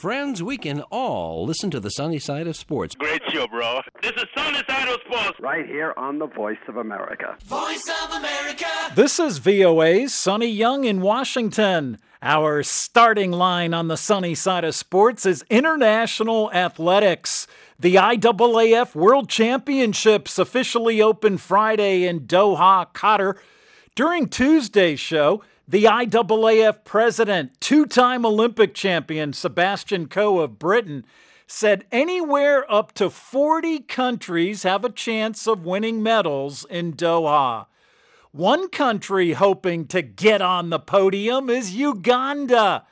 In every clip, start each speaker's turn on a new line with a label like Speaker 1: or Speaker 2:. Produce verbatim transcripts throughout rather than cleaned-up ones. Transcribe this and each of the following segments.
Speaker 1: friends, we can all listen to the sunny side of sports.
Speaker 2: Great show, bro. This is Sunny Side of Sports.
Speaker 3: Right here on the Voice of America.
Speaker 4: Voice of America.
Speaker 5: This is V O A's Sonny Young in Washington. Our starting line on the sunny side of sports is international athletics. The I A A F World Championships officially opened Friday in Doha, Qatar. During Tuesday's show, the I A A F president, two-time Olympic champion Sebastian Coe of Britain, said anywhere up to forty countries have a chance of winning medals in Doha. One country hoping to get on the podium is Uganda.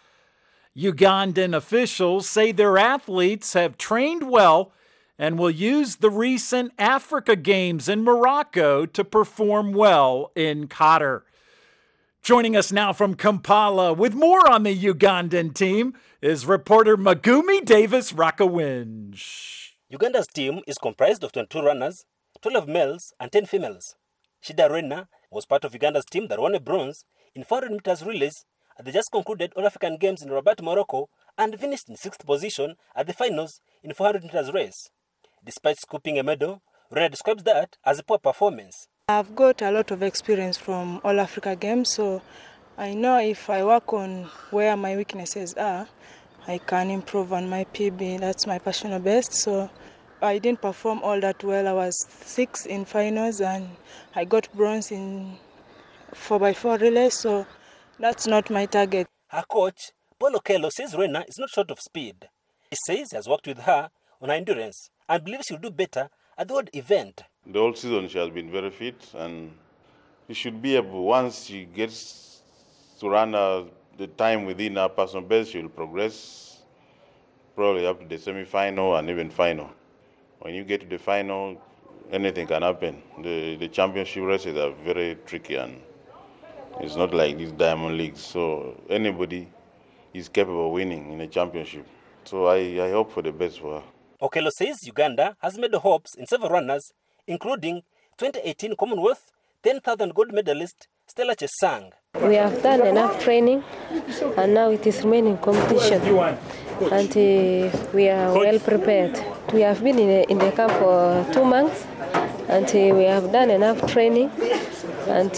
Speaker 5: Ugandan officials say their athletes have trained well and will use the recent Africa Games in Morocco to perform well in Qatar. Joining us now from Kampala with more on the Ugandan team is reporter Magumi Davis Rakawinj.
Speaker 6: Uganda's team is comprised of twenty-two runners, twelve males and ten females. Shida Rwena was part of Uganda's team that won a bronze in four hundred meters relays at the just concluded All African Games in Rabat, Morocco, and finished in sixth position at the finals in four hundred meters race. Despite scooping a medal, Rwena describes that as a poor performance.
Speaker 7: I've got a lot of experience from All Africa Games, so I know if I work on where my weaknesses are, I can improve on my P B. That's my personal best. So I didn't perform all that well. I was sixth in finals and I got bronze in four by four relays, so that's not my target.
Speaker 6: Her coach, Paul Okello, says Rwena is not short of speed. He says he has worked with her on her endurance and believes she'll do better at the world event.
Speaker 8: The whole season she has been very fit, and she should be able, once she gets to run uh, the time within her personal best, she will progress probably up to the semi-final and even final. When you get to the final, anything can happen. The, the championship races are very tricky, and it's not like these Diamond Leagues, so anybody is capable of winning in a championship. So I, I hope for the best for her.
Speaker 6: Okello says Uganda has made hopes in several runners, including twenty eighteen Commonwealth ten thousand gold medalist Stella Chesang.
Speaker 9: We have done enough training and now it is remaining competition. And uh, we are well prepared. We have been in, a, in the camp for two months and uh, we have done enough training and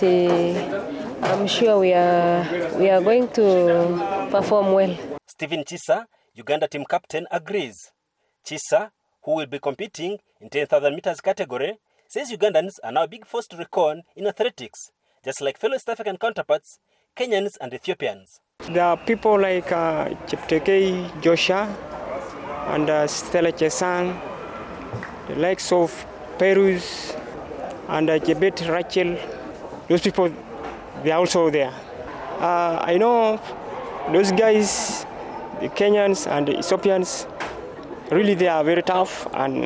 Speaker 9: uh, I'm sure we are, we are going to perform well.
Speaker 6: Stephen Chisa, Uganda team captain, agrees. Chisa, who will be competing in ten thousand meters category, says Ugandans are now a big force to reckon in athletics, just like fellow East African counterparts, Kenyans and Ethiopians.
Speaker 10: There are people like uh, Cheptegei Joshua and uh, Stella Chesang, the likes of Perus and uh, Jebet Rachel. Those people, they are also there. Uh, I know those guys, the Kenyans and the Ethiopians, really they are very tough and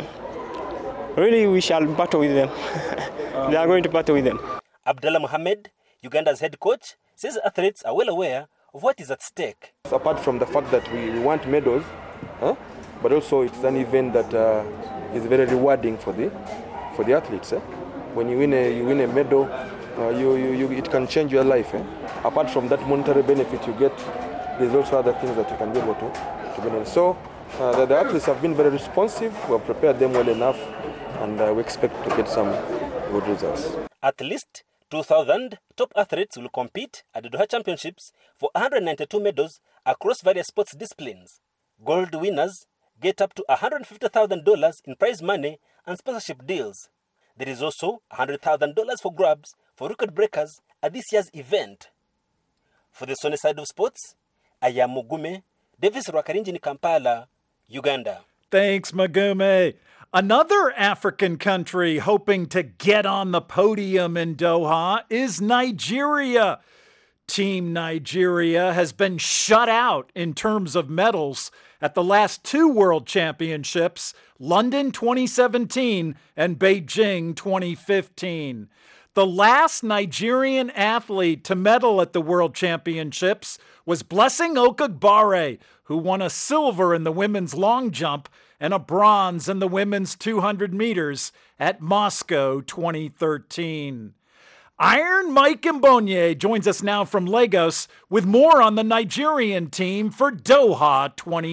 Speaker 10: really we shall battle with them. They are going to battle with them.
Speaker 6: Abdullah Mohammed, Uganda's head coach, says athletes are well aware of what is at stake.
Speaker 11: Apart from the fact that we, we want medals, huh? but also it's an event that uh, is very rewarding for the for the athletes. Eh? When you win a you win a medal, uh, you, you, you it can change your life. Eh? Apart from that monetary benefit you get, there's also other things that you can be able to, to benefit. So uh, the, the athletes have been very responsive. We have prepared them well enough, and uh, we expect to get some good results.
Speaker 6: At least two thousand top athletes will compete at the Doha Championships for one hundred ninety-two medals across various sports disciplines. Gold winners get up to one hundred fifty thousand dollars in prize money and sponsorship deals. There is also one hundred thousand dollars for grabs for record breakers at this year's event. For the sunny side of sports, I am Mugume Davis Rwakarinji in Kampala, Uganda.
Speaker 5: Thanks, Magume. Another African country hoping to get on the podium in Doha is Nigeria. Team Nigeria has been shut out in terms of medals at the last two World Championships, London twenty seventeen and Beijing twenty fifteen. The last Nigerian athlete to medal at the World Championships was Blessing Okagbare, who won a silver in the women's long jump and a bronze in the women's two hundred meters at Moscow twenty thirteen. Iron Mike Mbonye joins us now from Lagos with more on the Nigerian team for Doha twenty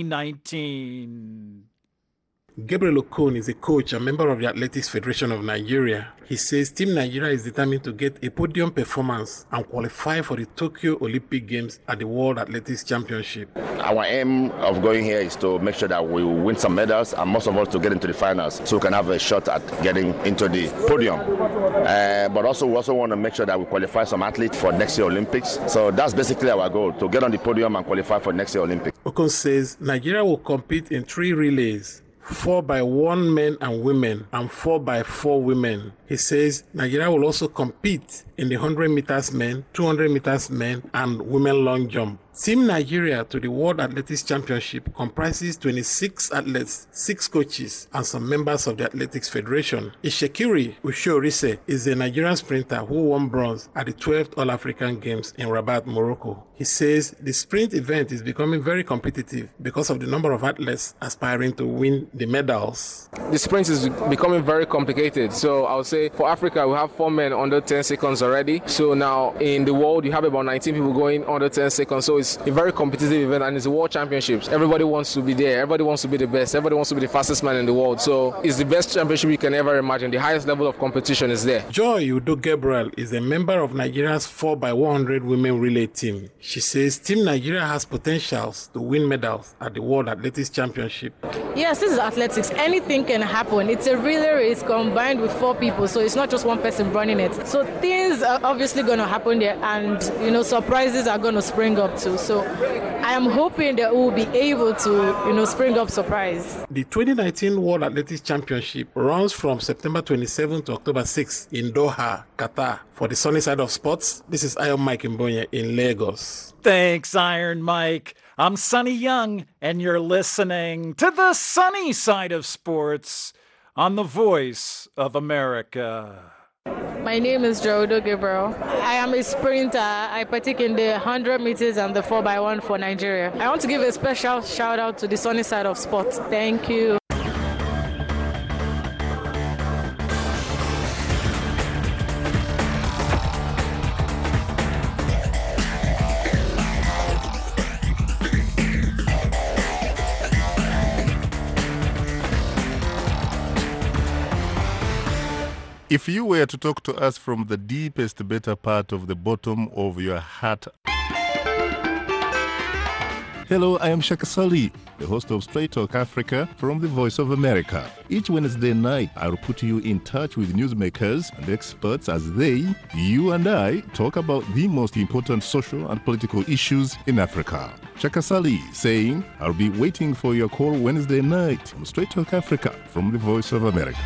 Speaker 5: nineteen.
Speaker 4: Gabriel Okon is a coach and member of the Athletics Federation of Nigeria. He says Team Nigeria is determined to get a podium performance and qualify for the Tokyo Olympic Games at the World Athletics Championship.
Speaker 12: Our aim of going here is to make sure that we win some medals and most of all to get into the finals so we can have a shot at getting into the podium. Uh, but also we also want to make sure that we qualify some athletes for next year Olympics. So that's basically our goal, to get on the podium and qualify for next year Olympics.
Speaker 4: Okon says Nigeria will compete in three relays. Four by one men and women and four by four women. He says Nigeria will also compete in the one hundred meters men, two hundred meters men and women long jump. Team Nigeria to the World Athletics Championship comprises twenty-six athletes, six coaches, and some members of the Athletics Federation. Ishekiri Ushorise is a Nigerian sprinter who won bronze at the twelfth All-African Games in Rabat, Morocco. He says the sprint event is becoming very competitive because of the number of athletes aspiring to win the medals.
Speaker 13: The sprint is becoming very complicated. So I would say for Africa, we have four men under ten seconds already. So now in the world, you have about nineteen people going under ten seconds. So it's a very competitive event and it's a world championships. Everybody wants to be there. Everybody wants to be the best. Everybody wants to be the fastest man in the world. So it's the best championship you can ever imagine. The highest level of competition is there.
Speaker 4: Joy Udo Gabriel is a member of Nigeria's four by one hundred women relay team. She says Team Nigeria has potentials to win medals at the World Athletics Championship.
Speaker 14: Yes, this is athletics. Anything can happen. It's a relay race combined with four people, so it's not just one person running it. So things are obviously going to happen there, and you know, surprises are going to spring up too. So I am hoping that we will be able to, you know, spring up surprise.
Speaker 4: The twenty nineteen World Athletics Championship runs from September twenty-seventh to October sixth in Doha, Qatar. For the sunny side of sports, this is Iron Mike Mbonye in Lagos.
Speaker 5: Thanks, Iron Mike. I'm Sonny Young, and you're listening to the sunny side of sports on the Voice of America.
Speaker 14: My name is Jodo Gabriel. I am a sprinter. I partake in the one hundred meters and the four by one for Nigeria. I want to give a special shout out to the sunny side of sports. Thank you.
Speaker 15: If you were to talk to us from the deepest, better part of the bottom of your heart. Hello, I am Shaka Sali, the host of Straight Talk Africa from the Voice of America. Each Wednesday night, I'll put you in touch with newsmakers and experts as they, you and I, talk about the most important social and political issues in Africa. Shaka Sali saying, I'll be waiting for your call Wednesday night on Straight Talk Africa from the Voice of America.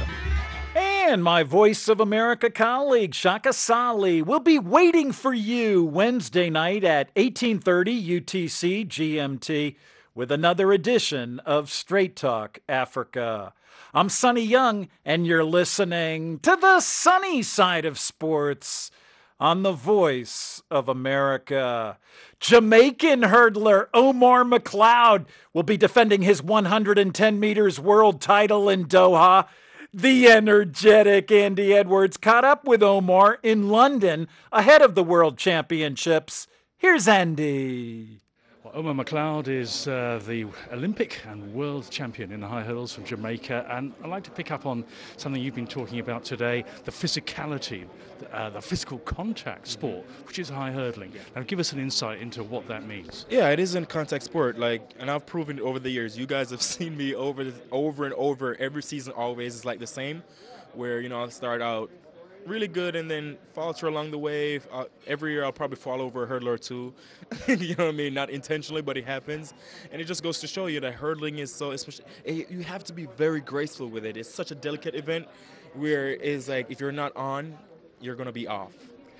Speaker 5: And my Voice of America colleague, Shaka Sali, will be waiting for you Wednesday night at eighteen thirty U T C G M T with another edition of Straight Talk Africa. I'm Sonny Young, and you're listening to the sunny side of sports on the Voice of America. Jamaican hurdler Omar McLeod will be defending his one hundred ten meters world title in Doha. The energetic Andy Edwards caught up with Omar in London ahead of the World Championships. Here's Andy.
Speaker 16: Well, Omar McLeod is uh, the Olympic and world champion in the high hurdles from Jamaica, and I'd like to pick up on something you've been talking about today, the physicality, uh, the physical contact sport, which is high hurdling. Now give us an insight into what that means.
Speaker 17: Yeah, it is a contact sport, like, and I've proven it over the years. You guys have seen me over, over and over. Every season always is like the same, where, you know, I'll start out really good and then falter along the way. Uh, every year I'll probably fall over a hurdler or two. You know what I mean? Not intentionally, but it happens. And it just goes to show you that hurdling is so, especially, you have to be very graceful with it. It's such a delicate event where it's like if you're not on, you're going to be off.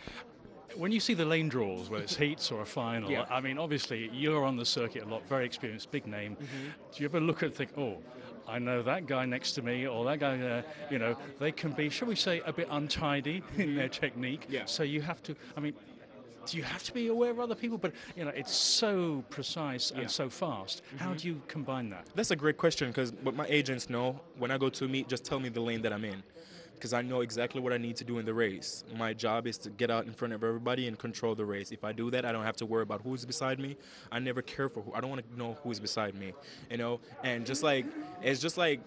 Speaker 16: When you see the lane draws, whether it's heats or a final,
Speaker 17: yeah.
Speaker 16: I mean, obviously you're on the circuit a lot, very experienced, big name. Mm-hmm. Do you ever look and think, oh, I know that guy next to me or that guy there, you know, they can be, shall we say, a bit untidy in their technique.
Speaker 17: Yeah.
Speaker 16: So you have to, I mean, do you have to be aware of other people? But, you know, it's so precise and yeah. so fast. Mm-hmm. How do you combine that?
Speaker 17: That's a great question because what my agents know, when I go to a meet, just tell me the lane that I'm in. because I know exactly what I need to do in the race. My job is to get out in front of everybody and control the race. If I do that, I don't have to worry about who's beside me. I never care for who. I don't want to know who's beside me, you know. And just like it's just like.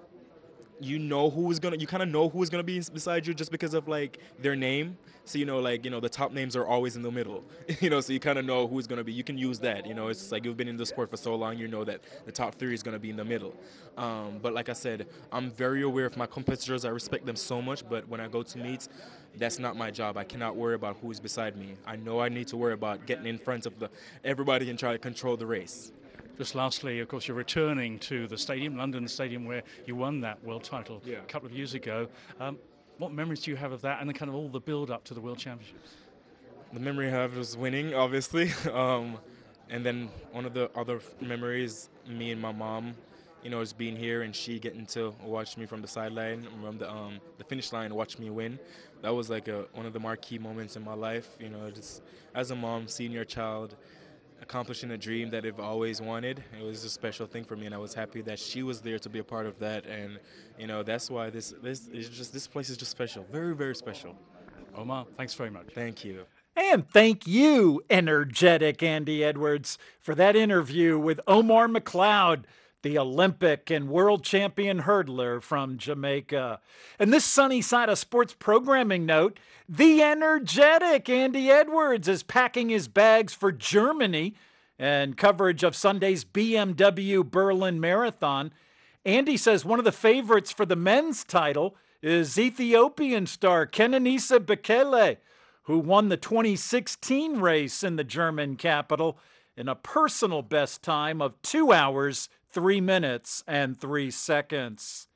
Speaker 17: You know who's gonna, you kind of know who's gonna be beside you just because of like their name. So, you know, like, you know, the top names are always in the middle, you know, so you kind of know who's gonna be, you can use that, you know, it's like you've been in the sport for so long, you know that the top three is gonna be in the middle. Um, but like I said, I'm very aware of my competitors. I respect them so much, but when I go to meets, that's not my job. I cannot worry about who's beside me. I know I need to worry about getting in front of the everybody and try to control the race.
Speaker 16: Just lastly, of course, you're returning to the stadium, London Stadium, where you won that world title yeah. a couple of years ago. Um, what memories do you have of that and the kind of all the build-up to the World Championships?
Speaker 17: The memory I have was winning, obviously. um, and then one of the other memories, me and my mom, you know, just being here and she getting to watch me from the sideline, from the, um, the finish line, watch me win. That was like a, one of the marquee moments in my life. You know, just as a mom, seeing your child accomplishing a dream that they've always wanted. It was a special thing for me, and I was happy that she was there to be a part of that. And you know, that's why this this is just this place is just special, very very special.
Speaker 16: Omar, thanks very much.
Speaker 17: Thank you.
Speaker 5: And thank you, energetic Andy Edwards, for that interview with Omar McLeod, the Olympic and world champion hurdler from Jamaica. And this Sunny Side of Sports programming note, the energetic Andy Edwards is packing his bags for Germany and coverage of Sunday's B M W Berlin Marathon. Andy says one of the favorites for the men's title is Ethiopian star Kenenisa Bekele, who won the twenty sixteen race in the German capital in a personal best time of two hours, three minutes, and three seconds.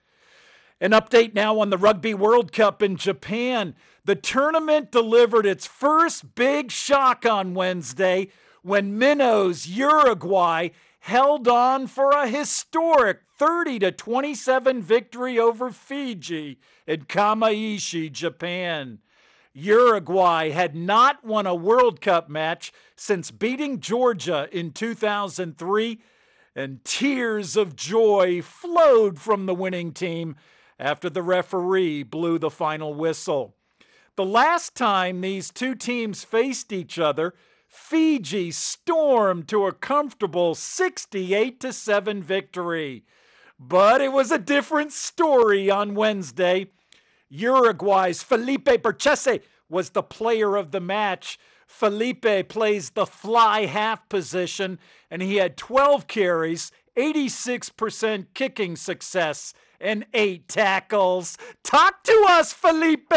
Speaker 5: An update now on the Rugby World Cup in Japan. The tournament delivered its first big shock on Wednesday when Minnows Uruguay held on for a historic thirty to twenty-seven victory over Fiji in Kamaishi, Japan. Uruguay had not won a World Cup match since beating Georgia in two thousand three, and tears of joy flowed from the winning team after the referee blew the final whistle. The last time these two teams faced each other, Fiji stormed to a comfortable sixty-eight to seven victory. But it was a different story on Wednesday. Uruguay's Felipe Berchese was the player of the match. Felipe plays the fly half position, and he had twelve carries, eighty-six percent kicking success, and eight tackles. Talk to us, Felipe!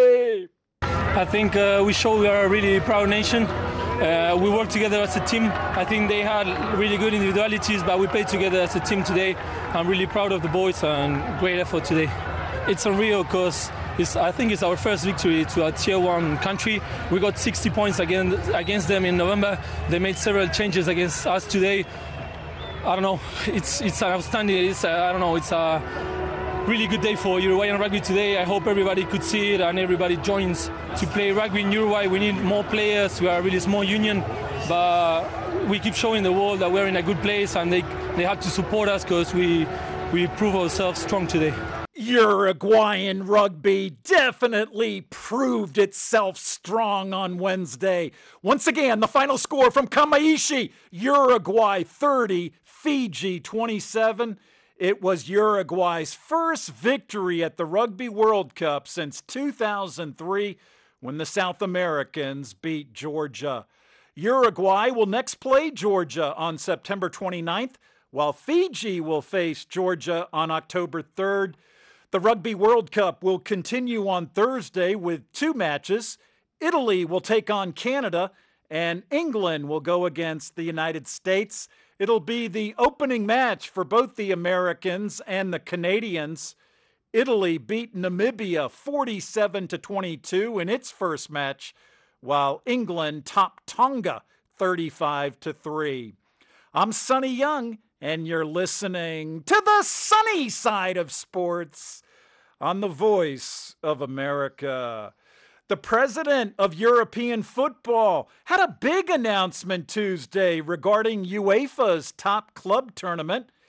Speaker 18: I think uh, we show we are a really proud nation. Uh, we work together as a team. I think they had really good individualities, but we played together as a team today. I'm really proud of the boys and great effort today. It's unreal because I think it's our first victory to a tier one country. We got sixty points against, against them in November. They made several changes against us today. I don't know. It's it's an outstanding. It's a, I don't know. It's a really good day for Uruguayan rugby today. I hope everybody could see it and everybody joins to play rugby in Uruguay. We need more players. We are a really small union, but we keep showing the world that we're in a good place, and they they have to support us because we we prove ourselves strong today.
Speaker 5: Uruguayan rugby definitely proved itself strong on Wednesday. Once again, the final score from Kamaishi, Uruguay thirty, Fiji twenty-seven. It was Uruguay's first victory at the Rugby World Cup since two thousand three when the South Americans beat Georgia. Uruguay will next play Georgia on September twenty-ninth, while Fiji will face Georgia on October third. The Rugby World Cup will continue on Thursday with two matches. Italy will take on Canada, and England will go against the United States. It'll be the opening match for both the Americans and the Canadians. Italy beat Namibia forty-seven to twenty-two in its first match, while England topped Tonga thirty-five to three. I'm Sonny Young, and you're listening to the Sunny Side of Sports on the Voice of America. The president of European football had a big announcement Tuesday regarding UEFA's top club tournament.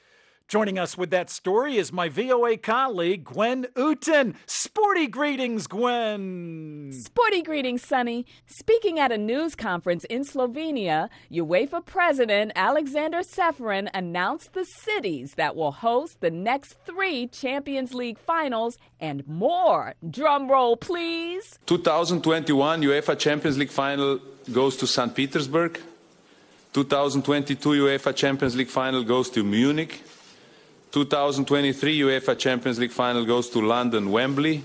Speaker 5: Joining us with that story is my V O A colleague, Gwen Uten. Sporty greetings, Gwen.
Speaker 19: Sporty greetings, Sonny. Speaking at a news conference in Slovenia, UEFA President Alexander Ceferin announced the cities that will host the next three Champions League finals and more. Drum roll, please.
Speaker 20: twenty twenty-one UEFA Champions League final goes to Saint Petersburg. twenty twenty-two UEFA Champions League final goes to Munich. twenty twenty-three UEFA Champions League final goes to London, Wembley.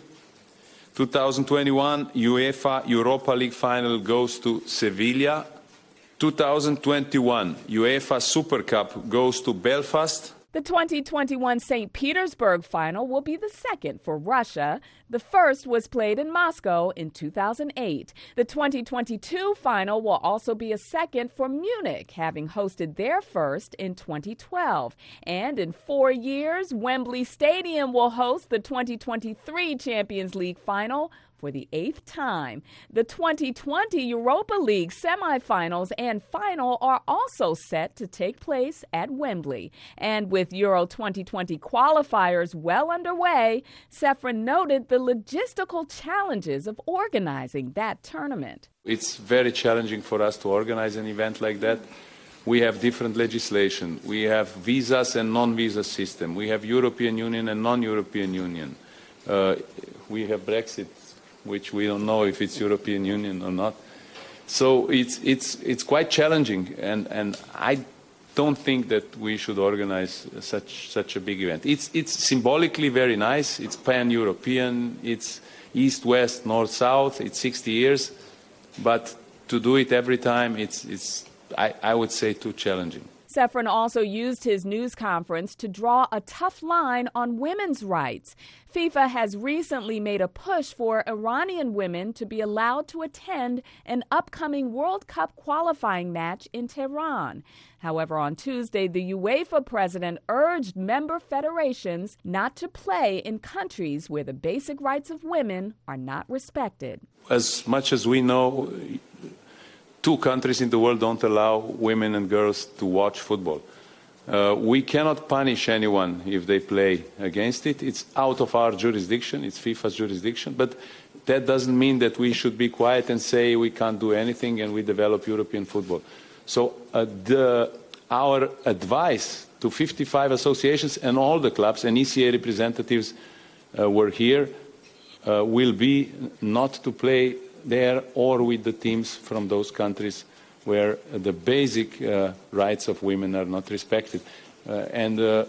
Speaker 20: twenty twenty-one UEFA Europa League final goes to Sevilla. twenty twenty-one UEFA Super Cup goes to Belfast.
Speaker 19: The twenty twenty-one Saint Petersburg final will be the second for Russia. The first was played in Moscow in two thousand eight. The twenty twenty-two final will also be a second for Munich, having hosted their first in twenty twelve. And in four years, Wembley Stadium will host the twenty twenty-three Champions League final for the eighth time. The twenty twenty Europa League semifinals and final are also set to take place at Wembley. And with Euro twenty twenty qualifiers well underway, Ceferin noted the logistical challenges of organizing that tournament.
Speaker 20: It's very challenging for us to organize an event like that. We have different legislation. We have visas and non-visa system. We have European Union and non-European Union. Uh, we have Brexit, which we don't know if it's European Union or not. So it's it's it's quite challenging, and, and I don't think that we should organize such such a big event. It's it's symbolically very nice. It's pan-European. It's east, west, north, south. It's sixty years, but to do it every time, it's it's I, I would say too challenging.
Speaker 19: Ceferin also used his news conference to draw a tough line on women's rights. FIFA has recently made a push for Iranian women to be allowed to attend an upcoming World Cup qualifying match in Tehran. However, on Tuesday, the UEFA president urged member federations not to play in countries where the basic rights of women are not respected.
Speaker 20: As much as we know, two countries in the world don't allow women and girls to watch football. Uh, we cannot punish anyone if they play against it. It's out of our jurisdiction. It's FIFA's jurisdiction. But that doesn't mean that we should be quiet and say we can't do anything and we develop European football. So uh, the, our advice to fifty-five associations and all the clubs, and E C A representatives uh, were here, uh, will be not to play there or with the teams from those countries where the basic uh, rights of women are not respected. Uh, and uh,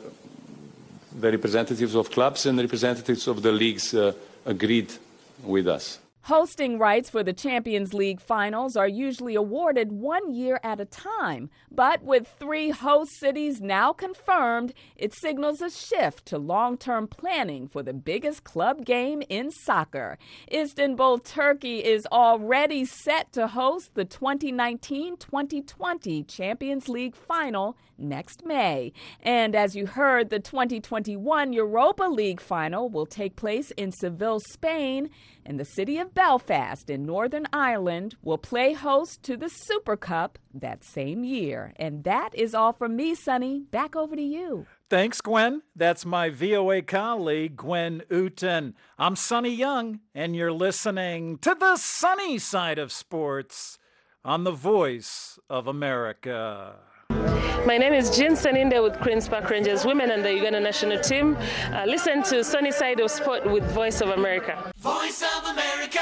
Speaker 20: the representatives of clubs and representatives of the leagues uh, agreed with us.
Speaker 19: Hosting rights for the Champions League finals are usually awarded one year at a time. But with three host cities now confirmed, it signals a shift to long-term planning for the biggest club game in soccer. Istanbul, Turkey is already set to host the twenty nineteen twenty twenty Champions League final next May. And as you heard, the twenty twenty-one Europa League final will take place in Seville, Spain, and the city of Belfast in Northern Ireland will play host to the Super Cup that same year. And that is all from me, Sonny. Back over to you.
Speaker 5: Thanks, Gwen. That's my V O A colleague, Gwen Uten. I'm Sonny Young, and you're listening to the sunny side of sports on the Voice of America.
Speaker 9: My name is Jean Saninde with Queen's Park Rangers women and the Uganda national team. Uh, listen to Sunny Side of Sport with Voice of America.
Speaker 21: Voice of America.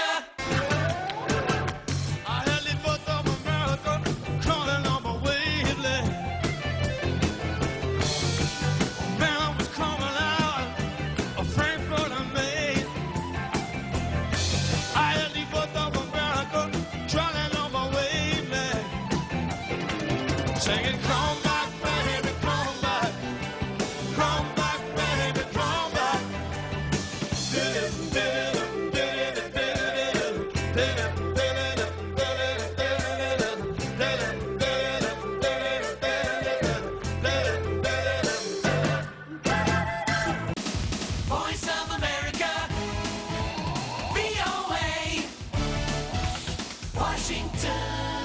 Speaker 22: Singing, come back, baby, come back. Come back, baby, come back. Voice of America, V O A, Washington.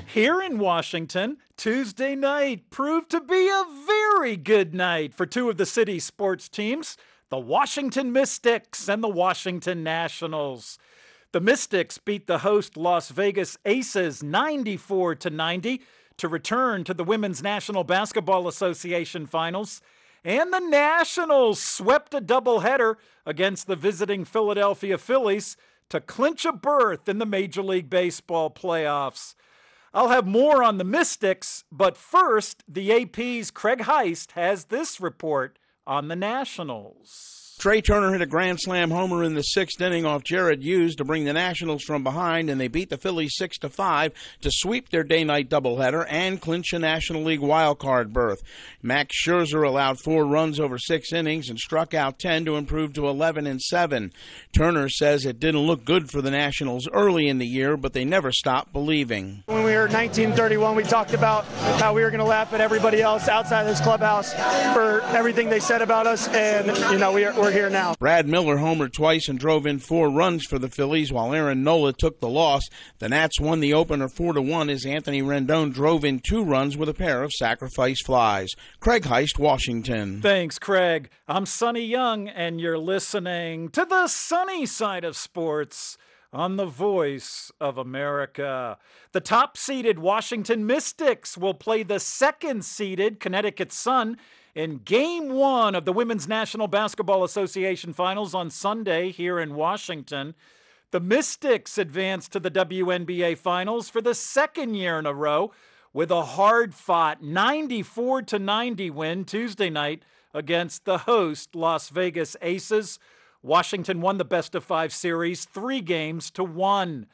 Speaker 5: Here in Washington, Tuesday night proved to be a very good night for two of the city's sports teams, the Washington Mystics and the Washington Nationals. The Mystics beat the host Las Vegas Aces ninety-four to ninety to return to the Women's National Basketball Association Finals, and the Nationals swept a doubleheader against the visiting Philadelphia Phillies to clinch a berth in the Major League Baseball playoffs. I'll have more on the Mystics, but first, the A P's Craig Heist has this report on the Nationals.
Speaker 1: Trey Turner hit a grand slam homer in the sixth inning off Jared Hughes to bring the Nationals from behind, and they beat the Phillies six to five to sweep their day-night doubleheader and clinch a National League wildcard berth. Max Scherzer allowed four runs over six innings and struck out ten to improve to eleven and seven. Turner says it didn't look good for the Nationals early in the year, but they never stopped believing.
Speaker 21: When we were nineteen thirty-one, we talked about how we were going to laugh at everybody else outside of this clubhouse for everything they said about us, and you know we are, we're here now.
Speaker 1: Brad Miller homered twice and drove in four runs for the Phillies, while Aaron Nola took the loss. The Nats won the opener four to one as Anthony Rendon drove in two runs with a pair of sacrifice flies. Craig Heist, Washington.
Speaker 5: Thanks, Craig. I'm Sonny Young, and you're listening to the sunny side of sports on the Voice of America. The top-seeded Washington Mystics will play the second-seeded Connecticut Sun in Game one of the Women's National Basketball Association Finals on Sunday here in Washington. The Mystics advanced to the W N B A Finals for the second year in a row with a hard-fought ninety-four to ninety win Tuesday night against the host Las Vegas Aces. Washington won the best-of-five series three games to one.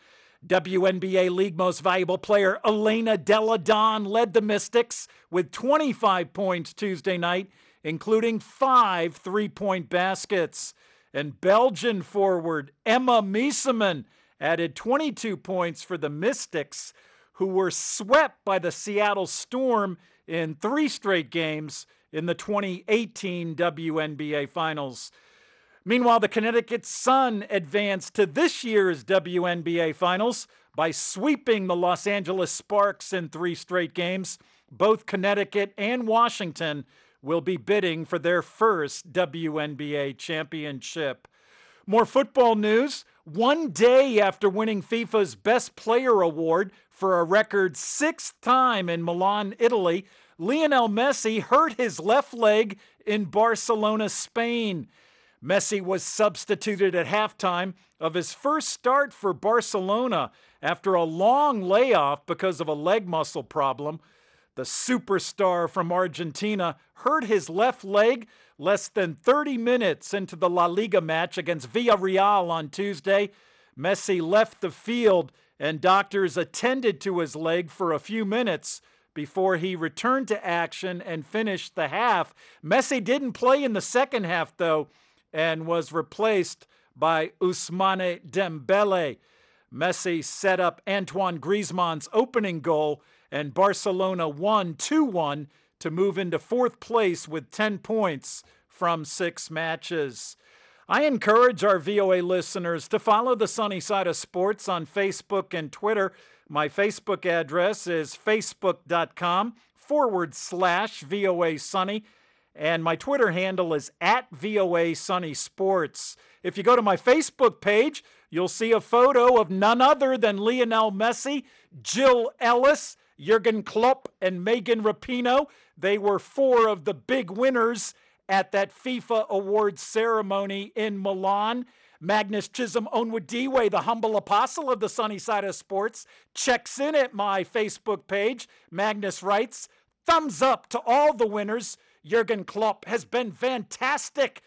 Speaker 5: W N B A League Most Valuable Player Elena Delle Donne led the Mystics with twenty-five points Tuesday night, including five three-point baskets. And Belgian forward Emma Miesemann added twenty-two points for the Mystics, who were swept by the Seattle Storm in three straight games in the twenty eighteen W N B A Finals. Meanwhile, the Connecticut Sun advanced to this year's W N B A Finals by sweeping the Los Angeles Sparks in three straight games. Both Connecticut and Washington will be bidding for their first W N B A championship. More football news. One day after winning FIFA's Best Player Award for a record sixth time in Milan, Italy, Lionel Messi hurt his left leg in Barcelona, Spain. Messi was substituted at halftime of his first start for Barcelona after a long layoff because of a leg muscle problem. The superstar from Argentina hurt his left leg less than thirty minutes into the La Liga match against Villarreal on Tuesday. Messi left the field and doctors attended to his leg for a few minutes before he returned to action and finished the half. Messi didn't play in the second half, though, and was replaced by Ousmane Dembele. Messi set up Antoine Griezmann's opening goal, and Barcelona won two one to move into fourth place with ten points from six matches. I encourage our V O A listeners to follow the Sunny Side of Sports on Facebook and Twitter. My Facebook address is facebook.com forward slash VOA Sunny. And my Twitter handle is at V O A Sunny Sports. If you go to my Facebook page, you'll see a photo of none other than Lionel Messi, Jill Ellis, Jurgen Klopp, and Megan Rapinoe. They were four of the big winners at that FIFA awards ceremony in Milan. Magnus Chisholm Onwudiwe, the humble apostle of the Sunny Side of Sports, checks in at my Facebook page. Magnus writes, "Thumbs up to all the winners. Jurgen Klopp has been fantastic,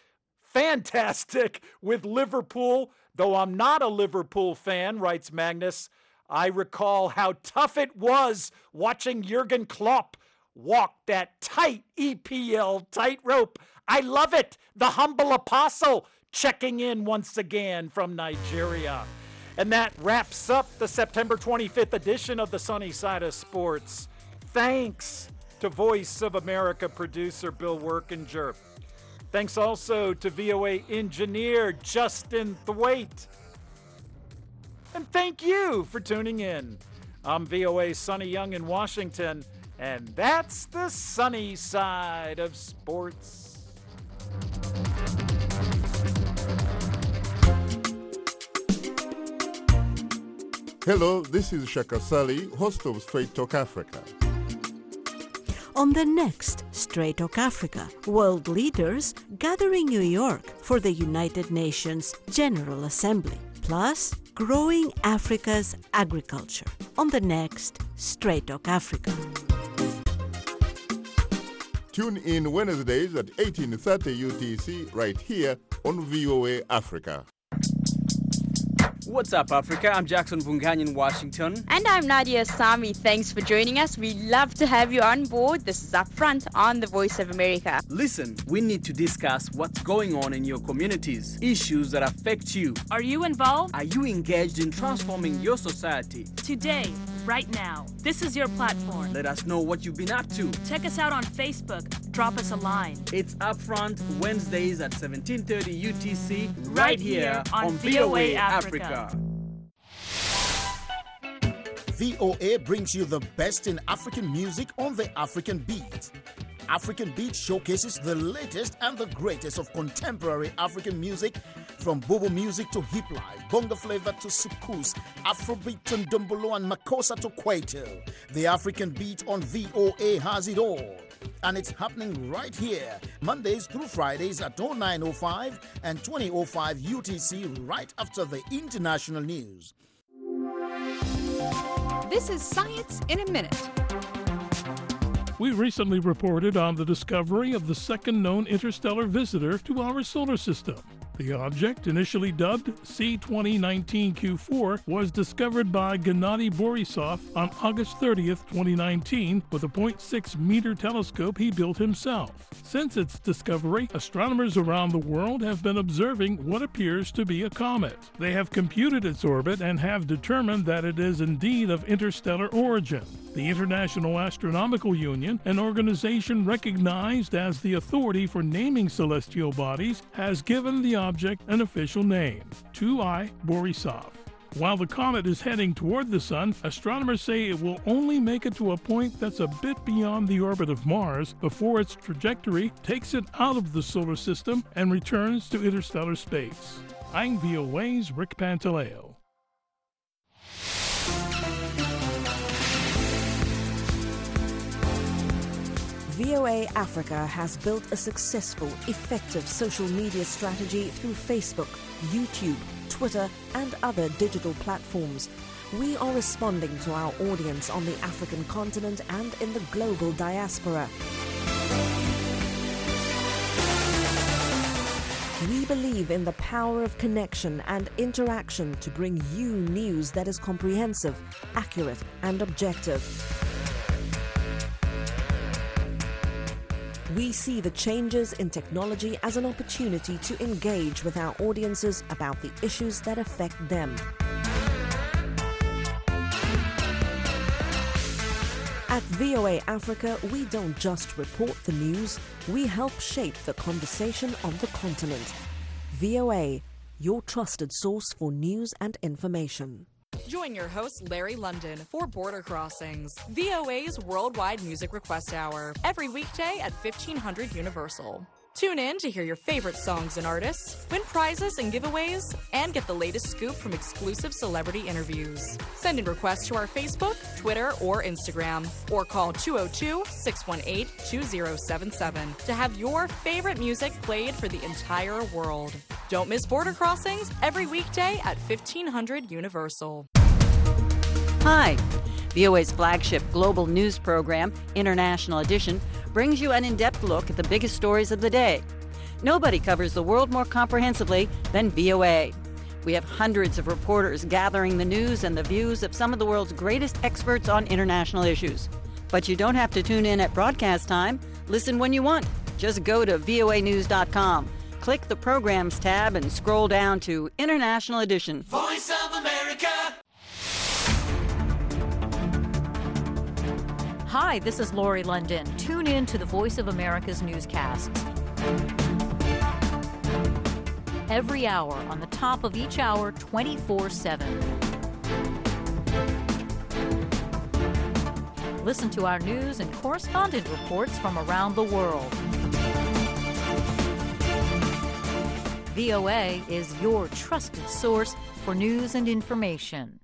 Speaker 5: fantastic with Liverpool, though I'm not a Liverpool fan," writes Magnus. "I recall how tough it was watching Jurgen Klopp walk that tight E P L tightrope. I love it. The humble apostle checking in once again from Nigeria." And that wraps up the September twenty-fifth edition of the Sunny Side of Sports. Thanks to Voice of America producer Bill Workinger. Thanks also to V O A engineer Justin Thwaite. And thank you for tuning in. I'm V O A's Sonny Young in Washington, and that's the sunny side of sports.
Speaker 15: Hello, this is Shaka Sali, host of Straight Talk Africa.
Speaker 2: On the next Straight Talk Africa, world leaders gather in New York for the United Nations General Assembly, plus growing Africa's agriculture. On the next Straight Talk Africa.
Speaker 15: Tune in Wednesdays at eighteen thirty U T C right here on V O A Africa.
Speaker 3: What's up, Africa? I'm Jackson Vungany in Washington.
Speaker 23: And I'm Nadia Sami. Thanks for joining us. We love to have you on board. This is Up Front on the Voice of America.
Speaker 3: Listen, we need to discuss what's going on in your communities, issues that affect you.
Speaker 24: Are you involved?
Speaker 3: Are you engaged in transforming your society?
Speaker 24: Today, right now, this is your platform.
Speaker 3: Let us know what you've been up to.
Speaker 24: Check us out on Facebook. Drop us a line.
Speaker 3: It's Up Front Wednesdays at seventeen thirty U T C right,
Speaker 24: right
Speaker 3: here on, on
Speaker 24: V O A Africa. Africa.
Speaker 25: V O A brings you the best in African music on the African Beat. African Beat showcases the latest and the greatest of contemporary African music, from bobo music to hip life, bongo flavor to soukous, Afrobeat to ndombolo and makossa to kwaito. The African Beat on V O A has it all. And it's happening right here, Mondays through Fridays at oh nine oh five and twenty oh five U T C, right after the international news.
Speaker 26: This is Science in a Minute.
Speaker 27: We recently reported on the discovery of the second known interstellar visitor to our solar system. The object, initially dubbed C twenty nineteen Q four, was discovered by Gennady Borisov on August thirtieth, twenty nineteen, with a point six meter telescope he built himself. Since its discovery, astronomers around the world have been observing what appears to be a comet. They have computed its orbit and have determined that it is indeed of interstellar origin. The International Astronomical Union, an organization recognized as the authority for naming celestial bodies, has given the object an official name, two I Borisov. While the comet is heading toward the sun, astronomers say it will only make it to a point that's a bit beyond the orbit of Mars before its trajectory takes it out of the solar system and returns to interstellar space. I'm V O A's Rick Pantaleo.
Speaker 2: V O A Africa has built a successful, effective social media strategy through Facebook, YouTube, Twitter, and other digital platforms. We are responding to our audience on the African continent and in the global diaspora. We believe in the power of connection and interaction to bring you news that is comprehensive, accurate, and objective. We see the changes in technology as an opportunity to engage with our audiences about the issues that affect them. At V O A Africa, we don't just report the news, we help shape the conversation on the continent. V O A, your trusted source for news and information.
Speaker 28: Join your host, Larry London, for Border Crossings, V O A's Worldwide Music Request Hour, every weekday at fifteen hundred Universal. Tune in to hear your favorite songs and artists, win prizes and giveaways, and get the latest scoop from exclusive celebrity interviews. Send in requests to our Facebook, Twitter, or Instagram, or call two oh two, six one eight, two oh seven seven to have your favorite music played for the entire world. Don't miss Border Crossings every weekday at fifteen hundred Universal.
Speaker 29: Hi. V O A's flagship global news program, International Edition, brings you an in-depth look at the biggest stories of the day. Nobody covers the world more comprehensively than V O A. We have hundreds of reporters gathering the news and the views of some of the world's greatest experts on international issues. But you don't have to tune in at broadcast time. Listen when you want. Just go to V O A news dot com. Click the Programs tab and scroll down to International Edition.
Speaker 22: Voice of America.
Speaker 24: Hi, this is Lori London. Tune in to the Voice of America's newscasts. Every hour, on the top of each hour, twenty-four seven. Listen to our news and correspondent reports from around the world. V O A is your trusted source for news and information.